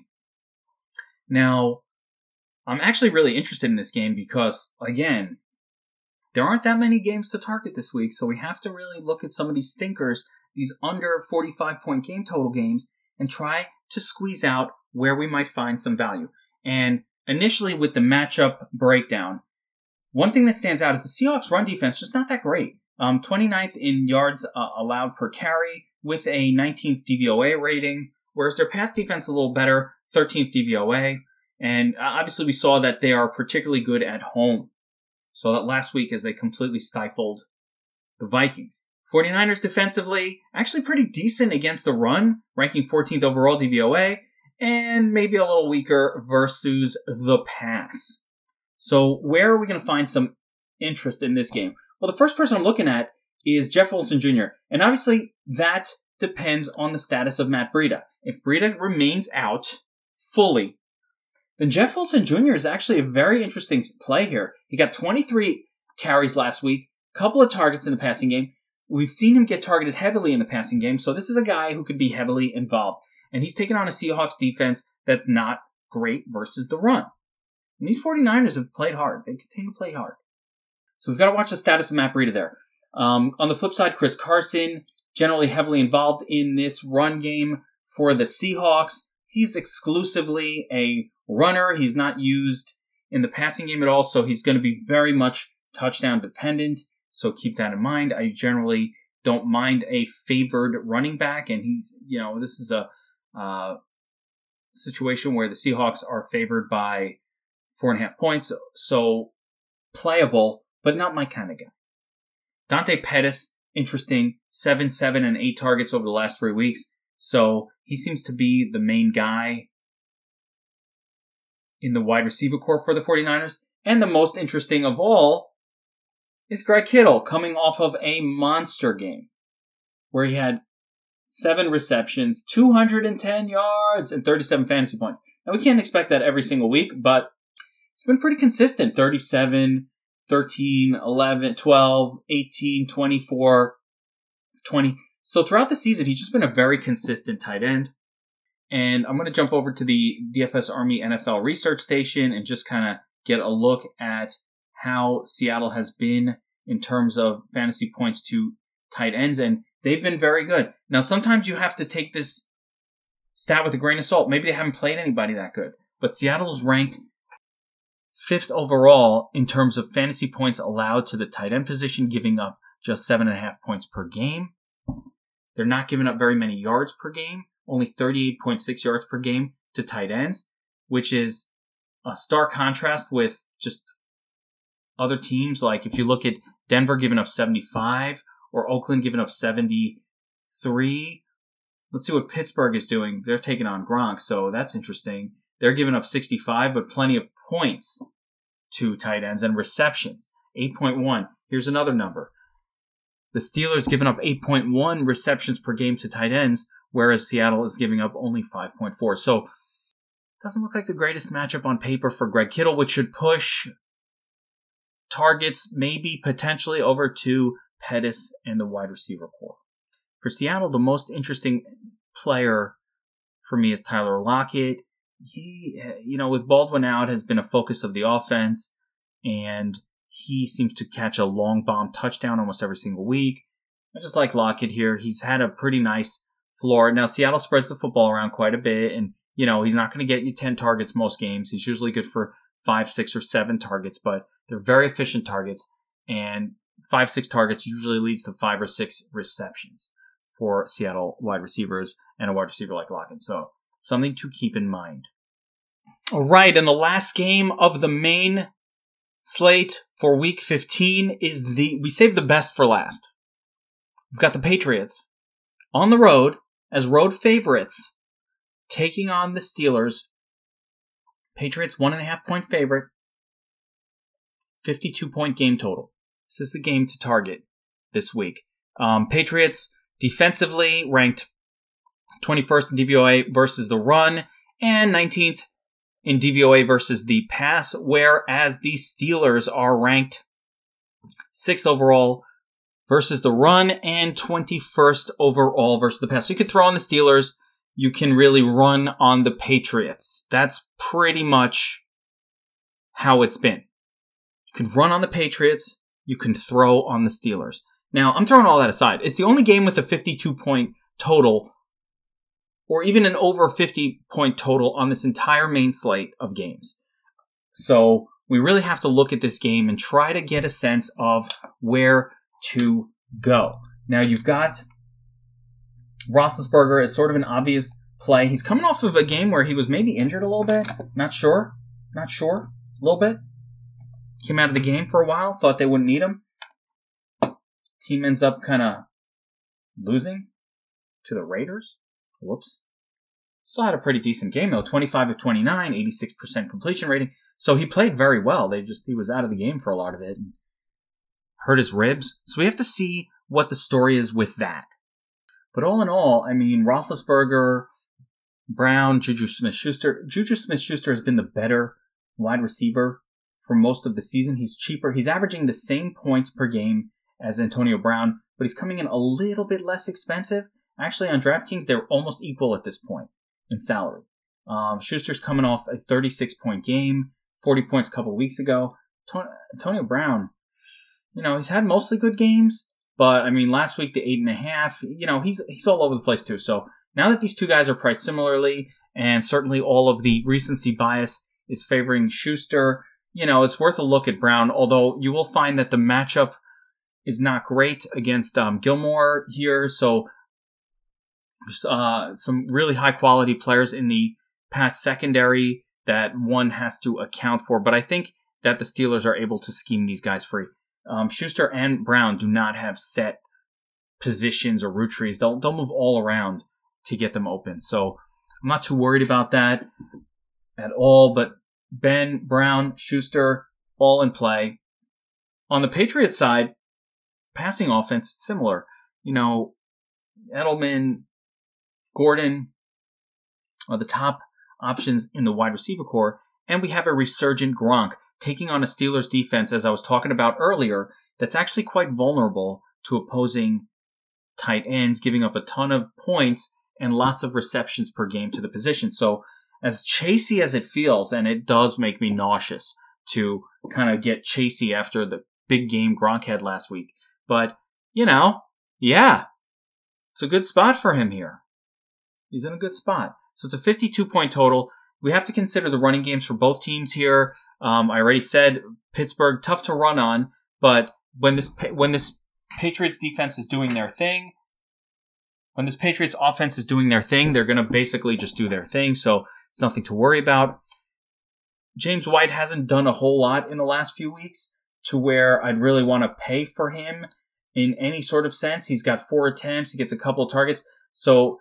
Now, I'm actually really interested in this game because, again, there aren't that many games to target this week, so we have to really look at some of these stinkers, these under 45-point game total games, and try to squeeze out where we might find some value. And initially with the matchup breakdown, one thing that stands out is the Seahawks' run defense just not that great. 29th in yards allowed per carry with a 19th DVOA rating, whereas their pass defense a little better, 13th DVOA. And obviously we saw that they are particularly good at home. So that last week as they completely stifled the Vikings. 49ers defensively, actually pretty decent against the run, ranking 14th overall DVOA, and maybe a little weaker versus the pass. So where are we going to find some interest in this game? Well, the first person I'm looking at is Jeff Wilson Jr., and obviously that depends on the status of Matt Breida. If Breida remains out fully, then Jeff Wilson Jr. is actually a very interesting play here. He got 23 carries last week, a couple of targets in the passing game. We've seen him get targeted heavily in the passing game, so this is a guy who could be heavily involved. And he's taken on a Seahawks defense that's not great versus the run. And these 49ers have played hard. They continue to play hard. So we've got to watch the status of Matt Breida there. On the flip side, Chris Carson, generally heavily involved in this run game for the Seahawks. He's exclusively a runner. He's not used in the passing game at all, so he's going to be very much touchdown dependent. So keep that in mind. I generally don't mind a favored running back, and he's, this is a situation where the Seahawks are favored by 4.5 points, so playable, but not my kind of guy. Dante Pettis, interesting, 7, 7, and 8 targets over the last 3 weeks, so he seems to be the main guy in the wide receiver core for the 49ers. And the most interesting of all is Greg Kittle, coming off of a monster game where he had 7 receptions, 210 yards, and 37 fantasy points. Now, we can't expect that every single week, but it's been pretty consistent. 37, 13, 11, 12, 18, 24, 20. So throughout the season, he's just been a very consistent tight end. And I'm going to jump over to the DFS Army NFL Research Station and just kind of get a look at how Seattle has been in terms of fantasy points to tight ends. And they've been very good. Now, sometimes you have to take this stat with a grain of salt. Maybe they haven't played anybody that good. But Seattle's ranked 5th overall in terms of fantasy points allowed to the tight end position, giving up just 7.5 points per game. They're not giving up very many yards per game, only 38.6 yards per game to tight ends, which is a stark contrast with just other teams. Like if you look at Denver giving up 75 or Oakland giving up 73. Let's see what Pittsburgh is doing. They're taking on Gronk, so that's interesting. They're giving up 65, but plenty of points to tight ends and receptions, 8.1. Here's another number. The Steelers giving up 8.1 receptions per game to tight ends, whereas Seattle is giving up only 5.4. So it doesn't look like the greatest matchup on paper for Greg Kittle, which should push targets maybe potentially over to Pettis and the wide receiver core. For Seattle, the most interesting player for me is Tyler Lockett. He, with Baldwin out, has been a focus of the offense, and he seems to catch a long bomb touchdown almost every single week. I just like Lockett here. He's had a pretty nice floor. Now, Seattle spreads the football around quite a bit, and, he's not going to get you 10 targets most games. He's usually good for 5, 6, or 7 targets, but they're very efficient targets, and 5, 6 targets usually leads to 5 or 6 receptions for Seattle wide receivers and a wide receiver like Lockett. So something to keep in mind. All right, and the last game of the main slate for Week 15 is we saved the best for last. We've got the Patriots on the road as road favorites, taking on the Steelers. Patriots 1.5 point favorite, 52-point game total. This is the game to target this week. Patriots defensively ranked 21st in DVOA versus the run and 19th in DVOA versus the pass, whereas the Steelers are ranked 6th overall versus the run and 21st overall versus the pass. So you could throw on the Steelers. You can really run on the Patriots. That's pretty much how it's been. You can run on the Patriots. You can throw on the Steelers. Now, I'm throwing all that aside. It's the only game with a 52-point total or even an over 50-point total on this entire main slate of games. So we really have to look at this game and try to get a sense of where to go. Now you've got Roethlisberger as sort of an obvious play. He's coming off of a game where he was maybe injured a little bit. Not sure. A little bit. Came out of the game for a while. Thought they wouldn't need him. Team ends up kind of losing to the Raiders. Whoops. Still had a pretty decent game though. 25 of 29, 86% completion rating. So he played very well. He was out of the game for a lot of it. And hurt his ribs. So we have to see what the story is with that. But all in all, I mean, Roethlisberger, Brown, Juju Smith-Schuster. Juju Smith-Schuster has been the better wide receiver for most of the season. He's cheaper. He's averaging the same points per game as Antonio Brown, but he's coming in a little bit less expensive. Actually, on DraftKings, they're almost equal at this point in salary. Schuster's coming off a 36-point game, 40 points a couple of weeks ago. Antonio Brown, he's had mostly good games, but I mean, last week the 8.5. He's all over the place too. So now that these two guys are priced similarly, and certainly all of the recency bias is favoring Schuster, it's worth a look at Brown. Although you will find that the matchup is not great against Gilmore here. So some really high quality players in the Pats secondary that one has to account for. But I think that the Steelers are able to scheme these guys free. Schuster and Brown do not have set positions or route trees. They'll move all around to get them open. So I'm not too worried about that at all. But Ben, Brown, Schuster, all in play. On the Patriots side, passing offense, similar. Edelman, Gordon are the top options in the wide receiver core. And we have a resurgent Gronk taking on a Steelers defense, as I was talking about earlier, that's actually quite vulnerable to opposing tight ends, giving up a ton of points and lots of receptions per game to the position. So as chasey as it feels, and it does make me nauseous to kind of get chasey after the big game Gronk had last week. But, yeah, it's a good spot for him here. He's in a good spot. So it's a 52-point total. We have to consider the running games for both teams here. I already said Pittsburgh, tough to run on, but when this Patriots defense is doing their thing, when this Patriots offense is doing their thing, they're going to basically just do their thing, so it's nothing to worry about. James White hasn't done a whole lot in the last few weeks to where I'd really want to pay for him in any sort of sense. He's got 4 attempts, he gets a couple of targets, so,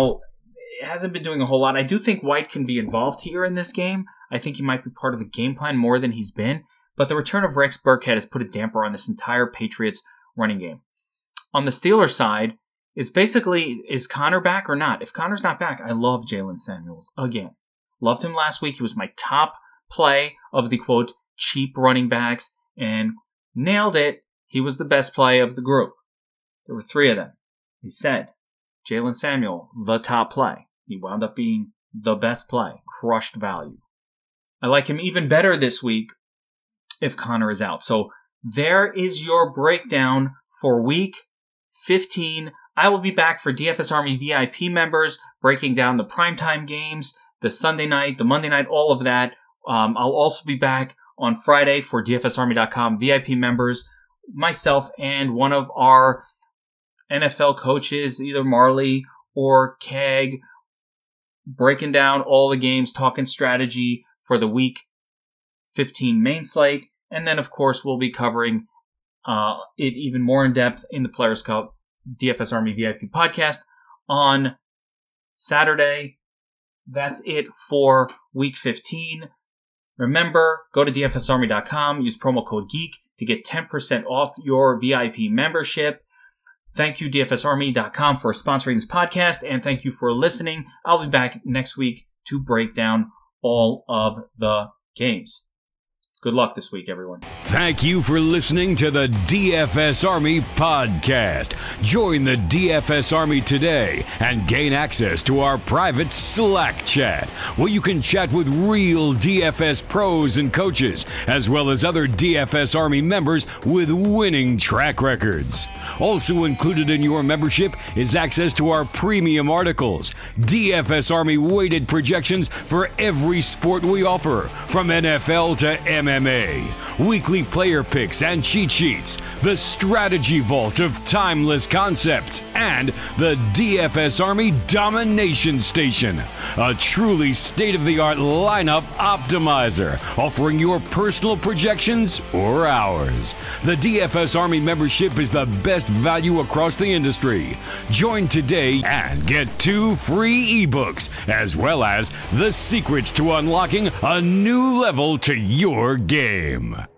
it hasn't been doing a whole lot. I do think White can be involved here in this game. I think he might be part of the game plan more than he's been. But the return of Rex Burkhead has put a damper on this entire Patriots running game. On the Steelers side, it's basically, is Connor back or not? If Connor's not back, I love Jaylen Samuels again. Loved him last week. He was my top play of the, quote, cheap running backs and nailed it. He was the best play of the group. There were 3 of them. He said, Jaylen Samuel, the top play. He wound up being the best play. Crushed value. I like him even better this week if Connor is out. So there is your breakdown for week 15. I will be back for DFS Army VIP members, breaking down the primetime games, the Sunday night, the Monday night, all of that. I'll also be back on Friday for DFSArmy.com VIP members, myself and one of our NFL coaches, either Marley or Keg, breaking down all the games, talking strategy for the week 15 main slate. And then, of course, we'll be covering it even more in depth in the Players Cup DFS Army VIP podcast on Saturday. That's it for week 15. Remember, go to DFSArmy.com, use promo code GEEK to get 10% off your VIP membership. Thank you, DFSArmy.com, for sponsoring this podcast, and thank you for listening. I'll be back next week to break down all of the games. Good Good luck this week, everyone. Thank you for listening to the DFS Army podcast. Join the DFS Army today and gain access to our private Slack chat, where you can chat with real DFS pros and coaches, as well as other DFS Army members with winning track records. Also included in your membership is access to our premium articles, DFS Army weighted projections for every sport we offer, from NFL to MMA, weekly player picks and cheat sheets, the strategy vault of timeless concepts, and the DFS Army Domination Station, a truly state-of-the-art lineup optimizer, offering your personal projections or ours. The DFS Army membership is the best value across the industry. Join today and get 2 free ebooks, as well as the secrets to unlocking a new level to your game.